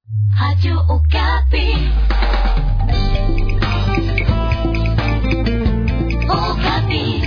Radio Okapi. Okapi.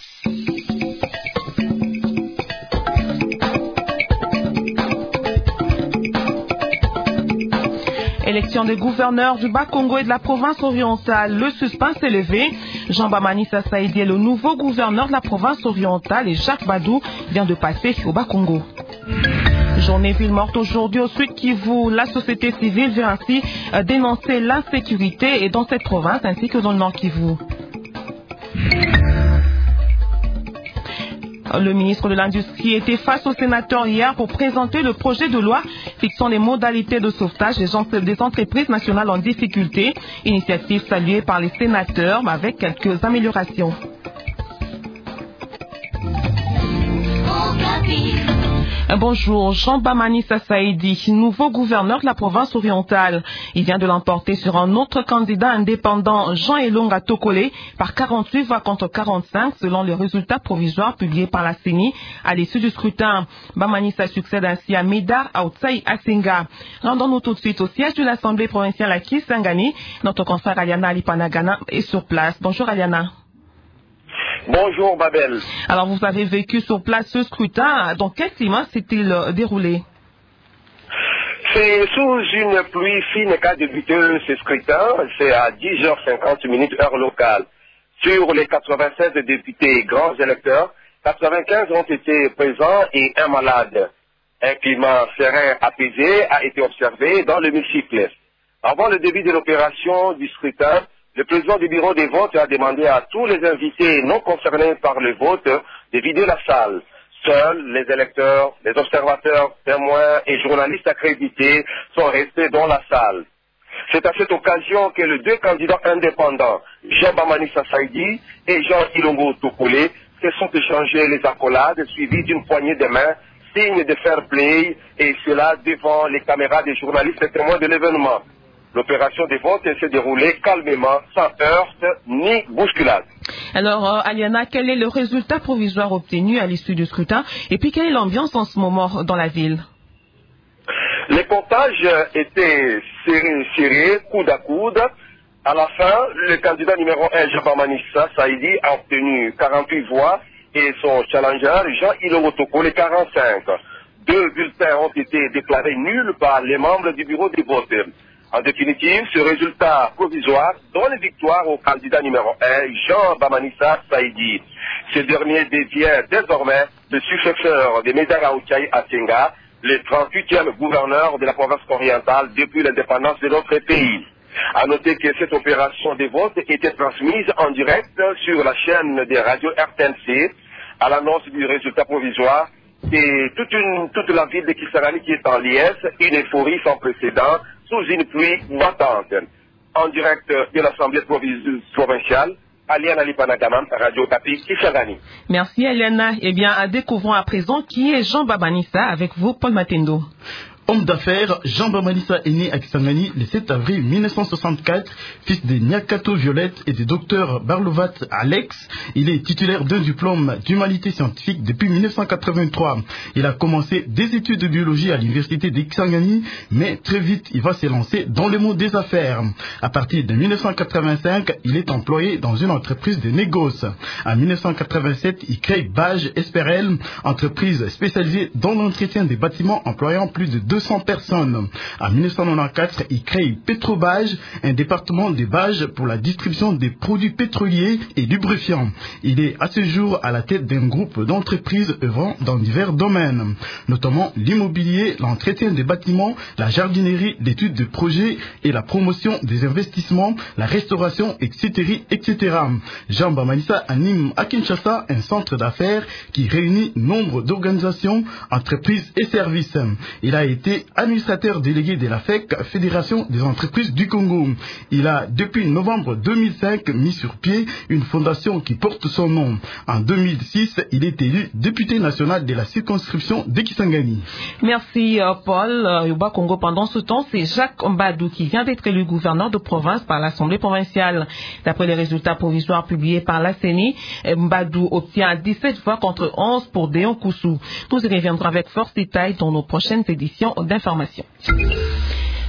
Élection des gouverneurs du Bas-Congo et de la province orientale. Le suspense est levé. Jean Bamanissa Saïdi est le nouveau gouverneur de la province orientale et Jacques Badou vient de passer au Bas-Congo. Journée ville morte aujourd'hui au Sud Kivu. La société civile vient ainsi dénoncer l'insécurité et dans cette province ainsi que dans le Nord Kivu. Le ministre de l'Industrie était face aux sénateurs hier pour présenter le projet de loi fixant les modalités de sauvetage des entreprises nationales en difficulté. Initiative saluée par les sénateurs, mais avec quelques améliorations. Bonjour, Jean Bamanissa Saïdi, nouveau gouverneur de la province orientale. Il vient de l'emporter sur un autre candidat indépendant, Jean Elonga Tokole, par 48 voix contre 45, selon les résultats provisoires publiés par la CENI à l'issue du scrutin. Bamanissa succède ainsi à Médard Aoutsaï Asenga. Rendons-nous tout de suite au siège de l'Assemblée provinciale à Kisangani. Notre confrère Aliana Alipanagana est sur place. Bonjour Aliana. Bonjour Babel. Alors vous avez vécu sur place ce scrutin. Dans quel climat s'est-il déroulé? C'est sous une pluie fine qu'a débuté ce scrutin. C'est à 10h50 heure locale. Sur les 96 députés grands électeurs, 95 ont été présents et un malade. Un climat serein apaisé a été observé dans l'hémicycle. Avant le début de l'opération du scrutin, le président du bureau des votes a demandé à tous les invités non concernés par le vote de vider la salle. Seuls les électeurs, les observateurs, témoins et journalistes accrédités sont restés dans la salle. C'est à cette occasion que les deux candidats indépendants, Jean Bamanissa Saïdi et Jean Ilongo Tokole, se sont échangés les accolades suivies d'une poignée de main, signe de fair play, et cela devant les caméras des journalistes et témoins de l'événement. L'opération des votes s'est déroulée calmement, sans heurte ni bousculade. Alors, Aliana, quel est le résultat provisoire obtenu à l'issue du scrutin? Et puis, quelle est l'ambiance en ce moment dans la ville? Les comptages étaient serrés, coude à coude. À la fin, le candidat numéro 1, Jean Bamanissa Saïdi, a obtenu 48 voix et son challenger, Jean Ilongo Tokole, 45. 2 bulletins ont été déclarés nuls par les membres du bureau des votes. En définitive, ce résultat provisoire donne victoire au candidat numéro 1, Jean Bamanissa Saïdi. Ce dernier devient désormais le successeur de Médard Aoutsaï Asenga, le 38e gouverneur de la province orientale depuis l'indépendance de notre pays. À noter que cette opération de vote était transmise en direct sur la chaîne des radios RTNC à l'annonce du résultat provisoire. Et toute la ville de Kisangani qui est en liesse, une euphorie sans précédent, sous une pluie battante. En direct de l'Assemblée provinciale, Aliana Alipanagana, Radio Okapi, Kisangani. Merci Aliana. Eh bien, découvrons à présent qui est Jean Bamanissa avec vous, Paul Matendo. Homme d'affaires, Jean Bamanissa est né à Kisangani le 7 avril 1964, fils de Nyakato Violette et de Dr Barlovat Alex. Il est titulaire d'un diplôme d'humanité scientifique depuis 1983. Il a commencé des études de biologie à l'université de Kisangani, mais très vite il va se lancer dans le monde des affaires. À partir de 1985, il est employé dans une entreprise de négoce. En 1987, il crée Bage Esperel, entreprise spécialisée dans l'entretien des bâtiments employant plus de 200 personnes. En 1994, il crée Petrobage, un département de Bage pour la distribution des produits pétroliers et lubrifiants. Il est à ce jour à la tête d'un groupe d'entreprises œuvrant dans divers domaines, notamment l'immobilier, l'entretien des bâtiments, la jardinerie, l'étude de projets et la promotion des investissements, la restauration, etc. Jean Bamanissa anime à Kinshasa un centre d'affaires qui réunit nombre d'organisations, entreprises et services. Il a été administrateur délégué de la FEC, Fédération des entreprises du Congo. Il a, depuis novembre 2005, mis sur pied une fondation qui porte son nom. En 2006, il est élu député national de la circonscription de Kisangani. Merci Paul. Au Congo, pendant ce temps, c'est Jacques Mbadou qui vient d'être élu gouverneur de province par l'Assemblée provinciale. D'après les résultats provisoires publiés par la CENI, Mbadou obtient 17 voix contre 11 pour Déon Koussou. Nous y reviendrons avec force détail dans nos prochaines éditions d'information.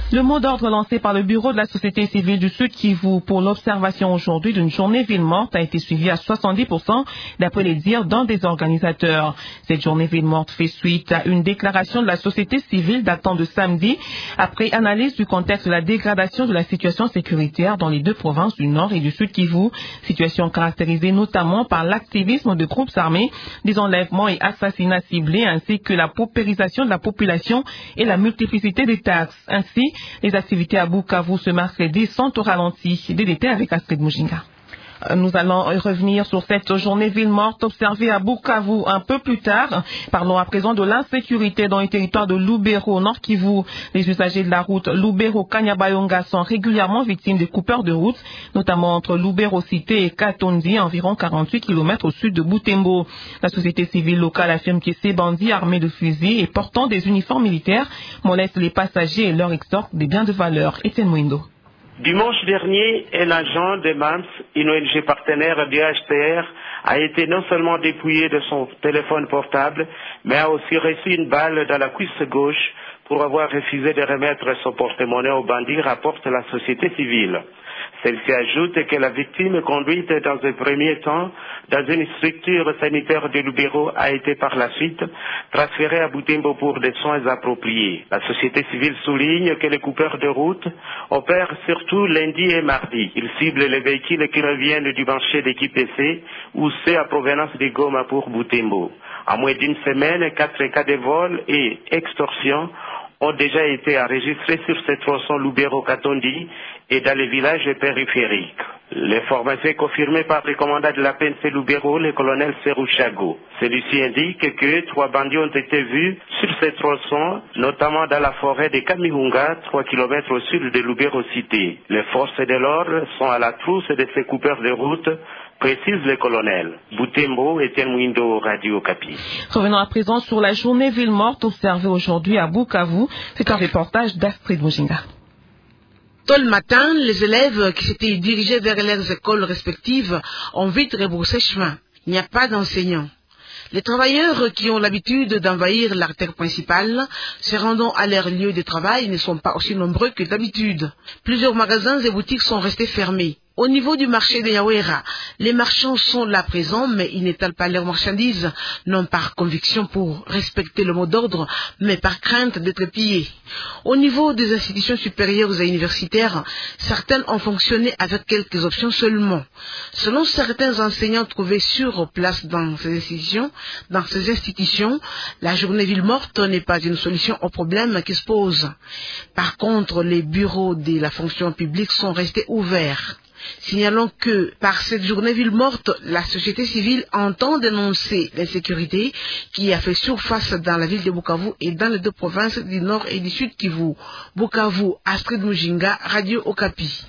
Le mot d'ordre lancé par le bureau de la société civile du Sud Kivu pour l'observation aujourd'hui d'une journée ville morte a été suivi à 70% d'après les dires d'un des organisateurs. Cette journée ville morte fait suite à une déclaration de la société civile datant de samedi après analyse du contexte de la dégradation de la situation sécuritaire dans les deux provinces du Nord et du Sud Kivu, situation caractérisée notamment par l'activisme de groupes armés, des enlèvements et assassinats ciblés ainsi que la paupérisation de la population et la multiplicité des taxes. Ainsi, les activités à Bukavu ce mercredi sont au ralenti. DDT avec Astrid Mujinga. Nous allons revenir sur cette journée ville morte observée à Bukavu un peu plus tard. Parlons à présent de l'insécurité dans les territoires de Lubero, Nord Kivu. Les usagers de la route Lubero-Kanyabayonga sont régulièrement victimes de coupeurs de route, notamment entre Lubero-Cité et Katondi, environ 48 km au sud de Butembo. La société civile locale affirme que ces bandits armés de fusils et portant des uniformes militaires molestent les passagers et leur extorquent des biens de valeur. Etienne Mwindo. Dimanche dernier, un agent de MAMS, une ONG partenaire du HCR, a été non seulement dépouillé de son téléphone portable, mais a aussi reçu une balle dans la cuisse gauche pour avoir refusé de remettre son porte-monnaie aux bandits, rapporte la société civile. Celle-ci ajoute que la victime conduite dans un premier temps dans une structure sanitaire de Lubero a été par la suite transférée à Butembo pour des soins appropriés. La société civile souligne que les coupeurs de route opèrent surtout lundi et mardi. Ils ciblent les véhicules qui reviennent du marché d'équipe C ou C à provenance de Goma pour Butembo. En moins d'une semaine, 4 cas de vol et extorsion ont déjà été enregistrés sur cette tronçon Lubero-Katondi et dans les villages périphériques. L'information est confirmée par le commandant de la PNC Lubero, le colonel Serou Chago. Celui-ci indique que 3 bandits ont été vus sur cette tronçon, notamment dans la forêt de Kamihunga, 3 km au sud de Lubero-Cité. Les forces de l'ordre sont à la trousse de ces coupeurs de route, précise le colonel. Butembo, Etienne Mwindo, Radio Okapi. Revenons à présent sur la journée ville morte observée aujourd'hui à Bukavu. C'est un reportage d'Astrid Mujinga. Tôt le matin, les élèves qui s'étaient dirigés vers leurs écoles respectives ont vite rebroussé chemin. Il n'y a pas d'enseignants. Les travailleurs qui ont l'habitude d'envahir l'artère principale, se rendant à leur lieu de travail, ne sont pas aussi nombreux que d'habitude. Plusieurs magasins et boutiques sont restés fermés. Au niveau du marché de Yawera, les marchands sont là présents, mais ils n'étalent pas leurs marchandises, non par conviction pour respecter le mot d'ordre, mais par crainte d'être pillés. Au niveau des institutions supérieures et universitaires, certaines ont fonctionné avec quelques options seulement. Selon certains enseignants trouvés sur place dans ces institutions, la journée ville morte n'est pas une solution au problème qui se pose. Par contre, les bureaux de la fonction publique sont restés ouverts. Signalons que, par cette journée ville morte, la société civile entend dénoncer l'insécurité qui a fait surface dans la ville de Bukavu et dans les deux provinces du Nord et du Sud Kivu. Bukavu, Astrid Mujinga, Radio Okapi.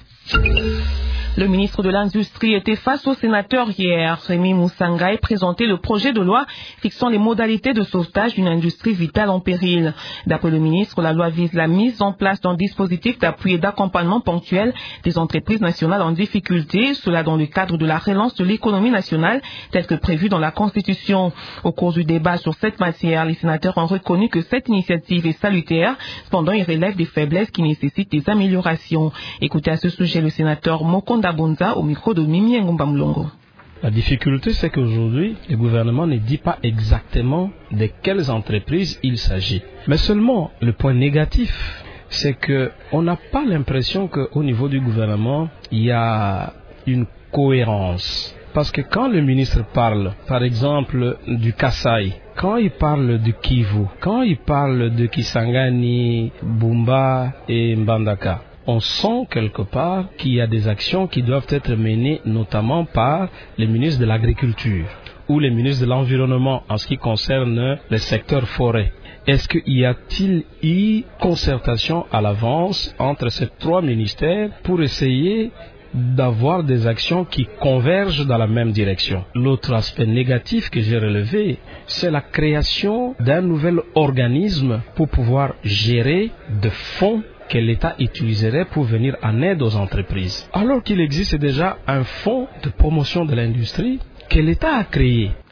Le ministre de l'Industrie était face aux sénateurs hier. Rémi Moussangaï présentait le projet de loi fixant les modalités de sauvetage d'une industrie vitale en péril. D'après le ministre, la loi vise la mise en place d'un dispositif d'appui et d'accompagnement ponctuel des entreprises nationales en difficulté, cela dans le cadre de la relance de l'économie nationale telle que prévue dans la Constitution. Au cours du débat sur cette matière, les sénateurs ont reconnu que cette initiative est salutaire, cependant il relève des faiblesses qui nécessitent des améliorations. Écoutez à ce sujet le sénateur Mokonda Bonza au micro de Mimi Ngumba Mlongo. La difficulté, c'est qu'aujourd'hui, le gouvernement ne dit pas exactement de quelles entreprises il s'agit. Mais seulement, le point négatif, c'est qu'on n'a pas l'impression qu'au niveau du gouvernement, il y a une cohérence. Parce que quand le ministre parle, par exemple, du Kasaï, quand il parle du Kivu, quand il parle de Kisangani, Bumba et Mbandaka, on sent quelque part qu'il y a des actions qui doivent être menées notamment par les ministres de l'Agriculture ou les ministres de l'Environnement en ce qui concerne le secteur forêt. Est-ce qu'il y a-t-il eu concertation à l'avance entre ces 3 ministères pour essayer d'avoir des actions qui convergent dans la même direction? L'autre aspect négatif que j'ai relevé, c'est la création d'un nouvel organisme pour pouvoir gérer de fonds que l'État utiliserait pour venir en aide aux entreprises. Alors qu'il existe déjà un fonds de promotion de l'industrie que l'État a créé.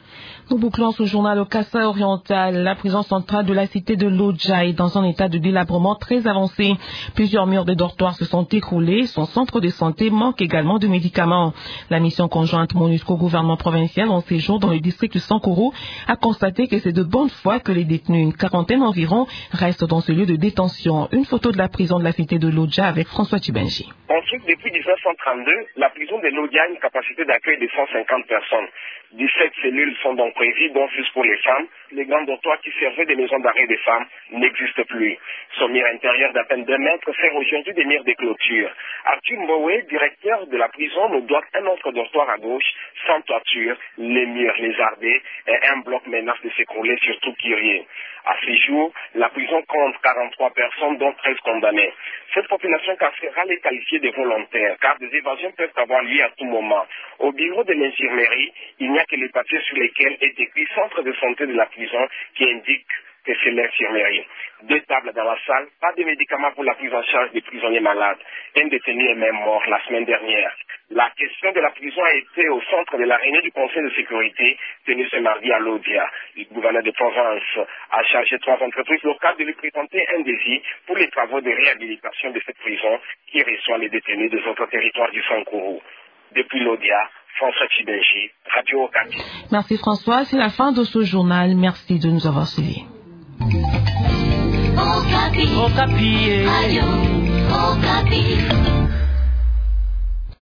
Nous bouclons ce journal au Kasaï oriental. La prison centrale de la cité de Lodja est dans un état de délabrement très avancé. Plusieurs murs de dortoirs se sont écroulés. Son centre de santé manque également de médicaments. La mission conjointe MONUSCO-gouvernement provincial en séjour dans le district de Sankuru a constaté que c'est de bonne foi que les détenus, une quarantaine environ, restent dans ce lieu de détention. Une photo de la prison de la cité de Lodja avec François Chibenji. Construite depuis 1932, la prison de Lodja a une capacité d'accueil de 150 personnes. 17 cellules sont donc prévues, dont 6 pour les femmes. Les grands dortoirs qui servaient des maisons d'arrêt des femmes n'existent plus. Son mur intérieur d'à peine 2 mètres sert aujourd'hui des murs de clôture. Arthur Mbowe, directeur de la prison, nous doit un autre dortoir à gauche, sans toiture, les murs lézardés et un bloc menace de s'écrouler sur tout Kyrie. À ce jour, la prison compte 43 personnes, dont 13 condamnés. Cette population carcérale est qualifiée de volontaire, car des évasions peuvent avoir lieu à tout moment. Au bureau de l'infirmerie, il n'y a que les papiers sur lesquels est écrit centre de santé de la prison qui indique que c'est l'infirmerie. 2 tables dans la salle, pas de médicaments pour la prise en charge des prisonniers malades. Un détenu est même mort la semaine dernière. La question de la prison a été au centre de la réunion du Conseil de sécurité tenue ce mardi à Lodja. Le gouverneur de province a chargé 3 entreprises locales de lui présenter un devis pour les travaux de réhabilitation de cette prison qui reçoit les détenus des autres territoires du Sankuru. Depuis Lodja, François Chibenji, Radio Okapi. Merci François, c'est la fin de ce journal. Merci de nous avoir suivis. Okapi. Radio Okapi.